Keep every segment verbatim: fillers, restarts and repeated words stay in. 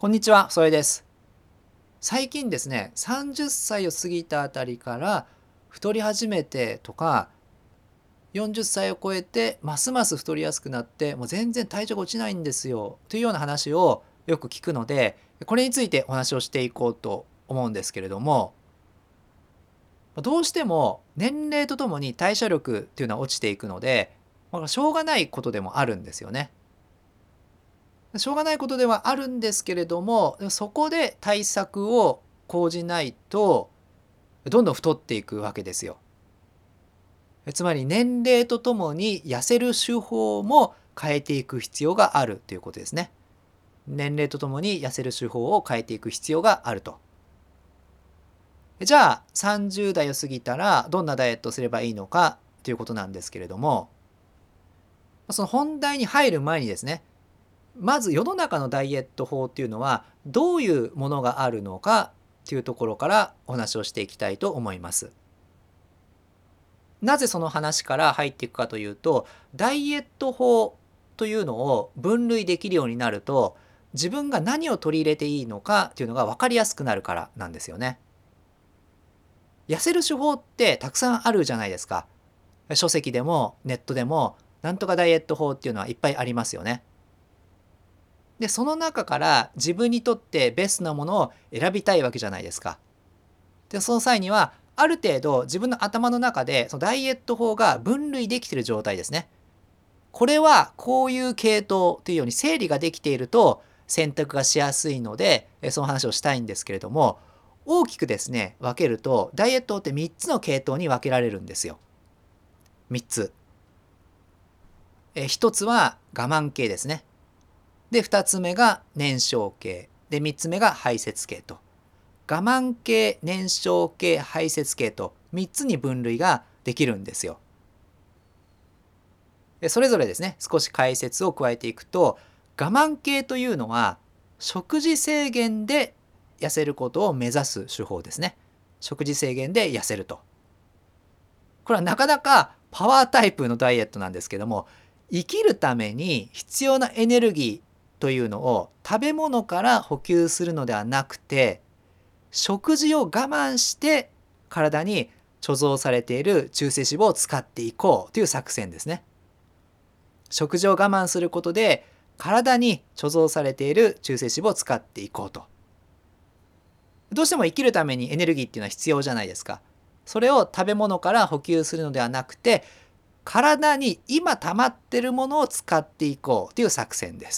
こんにちは、それです。最近ですね、さんじゅっさいを過ぎたあたりから太り始めてとか、よんじゅっさいを超えてますます太りやすくなって、もう全然体重が落ちないんですよというような話をよく聞くので、これについてお話をしていこうと思うんですけれども、どうしても年齢とともに代謝力っていうのは落ちていくので、まあ、しょうがないことでもあるんですよね。しょうがないことではあるんですけれども、そこで対策を講じないと、どんどん太っていくわけですよ。つまり年齢とともに痩せる手法も変えていく必要があるということですね。年齢とともに痩せる手法を変えていく必要があると。じゃあさんじゅう代を過ぎたらどんなダイエットをすればいいのかということなんですけれども、その本題に入る前にですね、まず世の中のダイエット法っていうのはどういうものがあるのかっていうところからお話をしていきたいと思います。なぜその話から入っていくかというと、ダイエット法というのを分類できるようになると、自分が何を取り入れていいのかっていうのが分かりやすくなるからなんですよね。痩せる手法ってたくさんあるじゃないですか。書籍でもネットでもなんとかダイエット法っていうのはいっぱいありますよね。で、その中から自分にとってベストなものを選びたいわけじゃないですか。で、その際には、ある程度自分の頭の中でそのダイエット法が分類できている状態ですね。これはこういう系統というように整理ができていると選択がしやすいので、その話をしたいんですけれども、大きくですね、分けると、ダイエットってみっつの系統に分けられるんですよ。みっつ。えひとつは我慢系ですね。で、ふたつめが燃焼系。で、みっつめが排泄系と。我慢系、燃焼系、排泄系とみっつに分類ができるんですよ。それぞれですね、少し解説を加えていくと、我慢系というのは食事制限で痩せることを目指す手法ですね。食事制限で痩せると。これはなかなかパワータイプのダイエットなんですけども、生きるために必要なエネルギーというのを食べ物から補給するのではなくて、食事を我慢して体に貯蔵されている中性脂肪を使っていこうという作戦ですね。食事を我慢することで体に貯蔵されている中性脂肪を使っていこうと。どうしても生きるためにエネルギーっていうのは必要じゃないですか。それを食べ物から補給するのではなくて、体に今溜まってるものを使っていこうという作戦です。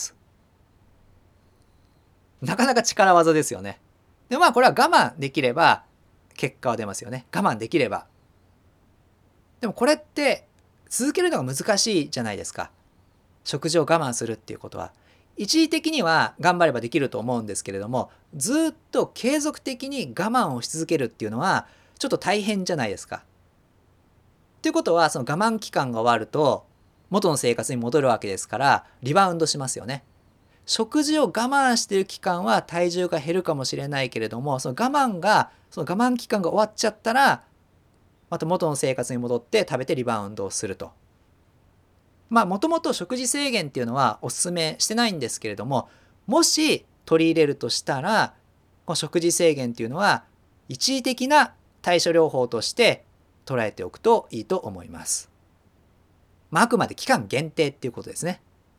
なかなか力技ですよね。で、まあこれは我慢できれば結果は出ますよね。我慢できれば。でもこれって続けるのが難しいじゃないですか。食事を我慢するっていうことは。一時的には頑張ればできると思うんですけれども、ずっと継続的に我慢をし続けるっていうのはちょっと大変じゃないですか。ということは、その我慢期間が終わると元の生活に戻るわけですから、リバウンドしますよね。食事を我慢している期間は体重が減るかもしれないけれども、その我慢がその我慢期間が終わっちゃったら、また元の生活に戻って食べてリバウンドをすると。まあもともと食事制限っていうのはお勧めしてないんですけれども、もし取り入れるとしたら、この食事制限っていうのは一時的な対処療法として捉えておくといいと思います。まああくまで期間限定っていうことですね。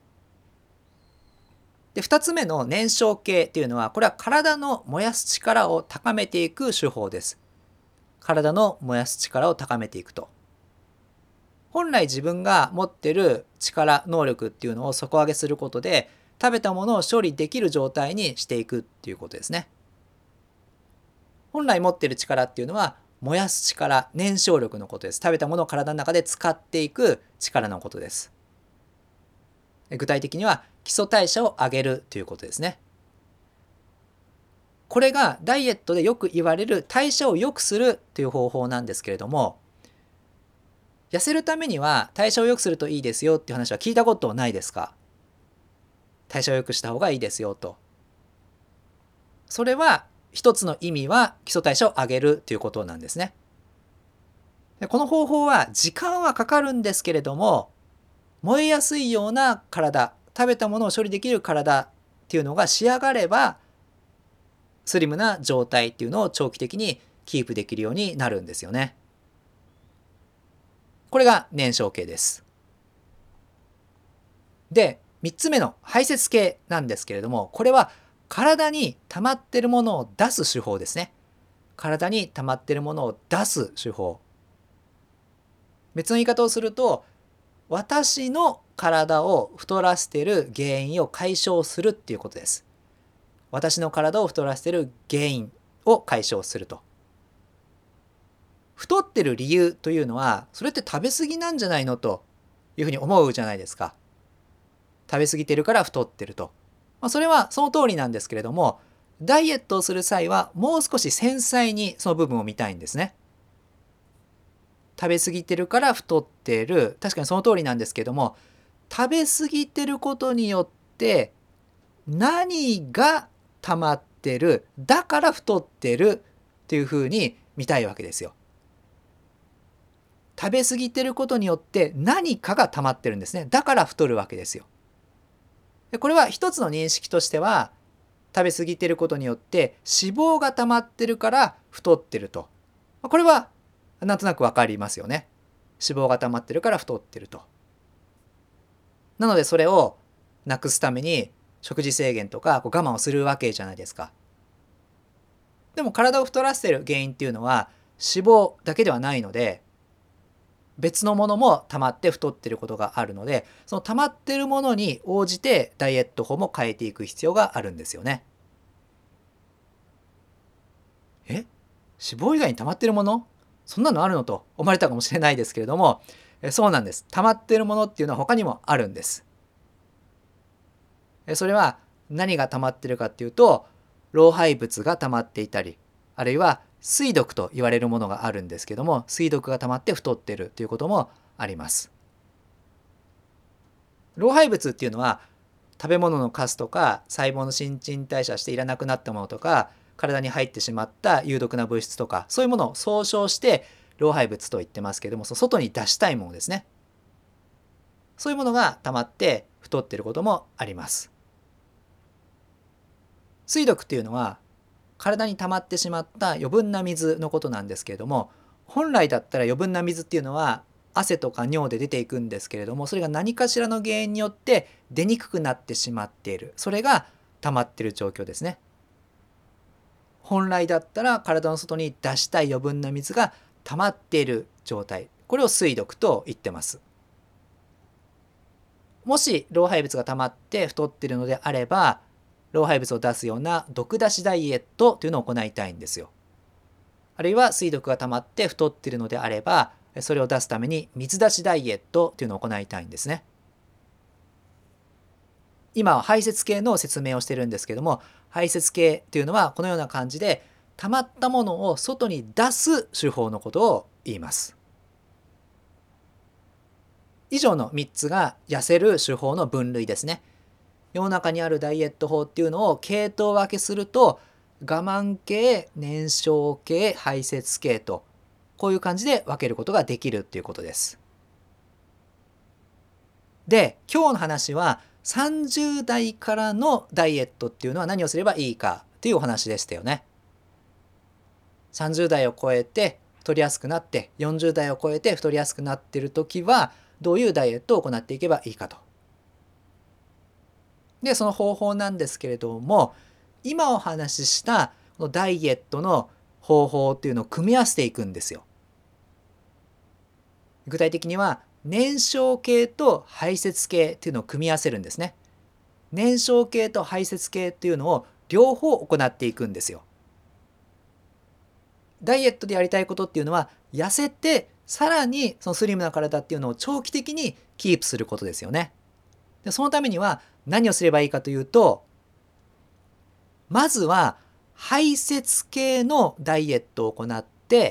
で、ふたつめの燃焼系っていうのは、これは体の燃やす力を高めていく手法です。体の燃やす力を高めていくと。本来自分が持ってる力、能力っていうのを底上げすることで、食べたものを処理できる状態にしていくっていうことですね。本来持ってる力っていうのは、燃やす力、燃焼力のことです。食べたものを体の中で使っていく力のことです。具体的には基礎代謝を上げるということですね。これがダイエットでよく言われる代謝を良くするという方法なんですけれども、痩せるためには代謝を良くするといいですよっていう話は聞いたことないですか？代謝を良くした方がいいですよと。それは一つの意味は基礎代謝を上げるということなんですね。で、この方法は時間はかかるんですけれども、燃えやすいような体、食べたものを処理できる体っていうのが仕上がれば、 スリムな状態っていうのを長期的にキープできるようになるんですよね。これが燃焼系です。で、みっつめの排泄系なんですけれども、これは体に溜まってるものを出す手法ですね。体に溜まってるものを出す手法。別の言い方をすると、私の体を太らせている原因を解消するっていうことです。私の体を太らせている原因を解消すると。太ってる理由というのは、それって食べ過ぎなんじゃないのというふうに思うじゃないですか。食べ過ぎてるから太ってると。まあ、それはその通りなんですけれども、ダイエットをする際はもう少し繊細にその部分を見たいんですね。食べ過ぎてるから太っている。確かにその通りなんですけども、食べ過ぎてることによって何が溜まってる、だから太ってるっていうふうに見たいわけですよ。食べ過ぎてることによって何かが溜まってるんですね。だから太るわけですよ。でこれは一つの認識としては、食べ過ぎてることによって脂肪が溜まってるから太ってると。これはなんとなくわかりますよね。脂肪が溜まってるから太ってると。なのでそれをなくすために食事制限とかこう我慢をするわけじゃないですか。でも体を太らせてる原因っていうのは脂肪だけではないので、別のものも溜まって太ってることがあるので、その溜まってるものに応じてダイエット法も変えていく必要があるんですよね。え？脂肪以外に溜まってるもの？そんなのあるのと思われたかもしれないですけれども、そうなんです。溜まってるものっていうのは他にもあるんです。それは何が溜まってるかっていうと、老廃物が溜まっていたり、あるいは水毒と言われるものがあるんですけども、水毒が溜まって太ってるということもあります。老廃物っていうのは食べ物のカスとか細胞の新陳代謝していらなくなったものとか、体に入ってしまった有毒な物質とか、そういうものを総称して老廃物と言ってますけども、その外に出したいものですね。そういうものが溜まって太っていることもあります。水毒っていうのは体に溜まってしまった余分な水のことなんですけれども、本来だったら余分な水っていうのは汗とか尿で出ていくんですけれども、それが何かしらの原因によって出にくくなってしまっている。それが溜まっている状況ですね。本来だったら体の外に出したい余分な水が溜まっている状態。これを水毒と言ってます。もし老廃物が溜まって太っているのであれば、老廃物を出すような毒出しダイエットというのを行いたいんですよ。あるいは水毒が溜まって太っているのであれば、それを出すために水出しダイエットというのを行いたいんですね。今は排泄系の説明をしてるんですけども、排泄系というのはこのような感じで溜まったものを外に出す手法のことを言います。以上のみっつが痩せる手法の分類ですね。世の中にあるダイエット法っていうのを系統分けすると、我慢系、燃焼系、排泄系と、こういう感じで分けることができるっていうことです。で、今日の話はさんじゅう代からのダイエットっていうのは何をすればいいかっていうお話でしたよね。さんじゅう代を超えて太りやすくなって、よんじゅう代を超えて太りやすくなっている時はどういうダイエットを行っていけばいいかと。で、その方法なんですけれども、今お話ししたこのダイエットの方法っていうのを組み合わせていくんですよ。具体的には燃焼系と排泄系っていうのを組み合わせるんですね。燃焼系と排泄系っていうのを両方行っていくんですよ。ダイエットでやりたいことっていうのは痩せて、さらにそのスリムな体っていうのを長期的にキープすることですよね。で、そのためには何をすればいいかというと、まずは排泄系のダイエットを行って、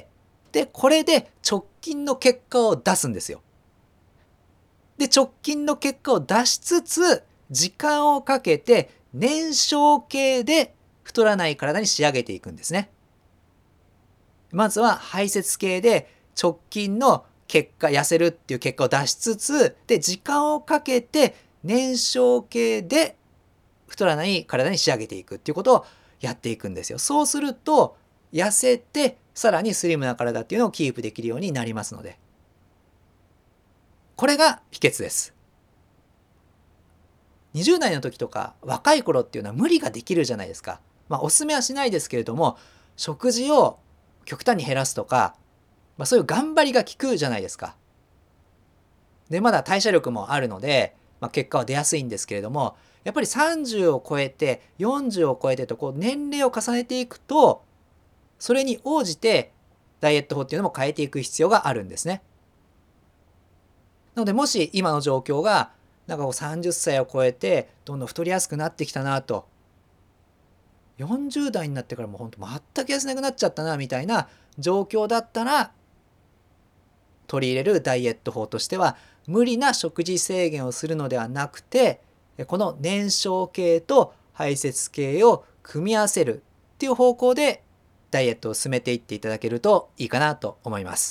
で、これで直近の結果を出すんですよ。で、直近の結果を出しつつ、時間をかけて燃焼系で太らない体に仕上げていくんですね。まずは排泄系で直近の結果、痩せるっていう結果を出しつつ、で、時間をかけて燃焼系で太らない体に仕上げていくっていうことをやっていくんですよ。そうすると痩せてさらにスリムな体っていうのをキープできるようになりますので、これが秘訣です。にじゅう代の時とか若い頃っていうのは無理ができるじゃないですか。まあおすすめはしないですけれども、食事を極端に減らすとか、まあ、そういう頑張りが効くじゃないですか。でまだ代謝力もあるので、まあ、結果は出やすいんですけれども、やっぱりさんじゅうを超えてよんじゅうを超えてとこう年齢を重ねていくと、それに応じてダイエット法っていうのも変えていく必要があるんですね。なのでもし今の状況がなんかこうさんじゅっさいを超えてどんどん太りやすくなってきたなと、よんじゅう代になってからもうほんと全く痩せなくなっちゃったなみたいな状況だったら、取り入れるダイエット法としては、無理な食事制限をするのではなくて、この燃焼系と排泄系を組み合わせるっていう方向でダイエットを進めていっていただけるといいかなと思います。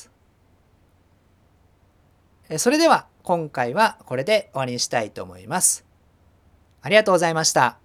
それでは今回はこれで終わりにしたいと思います。ありがとうございました。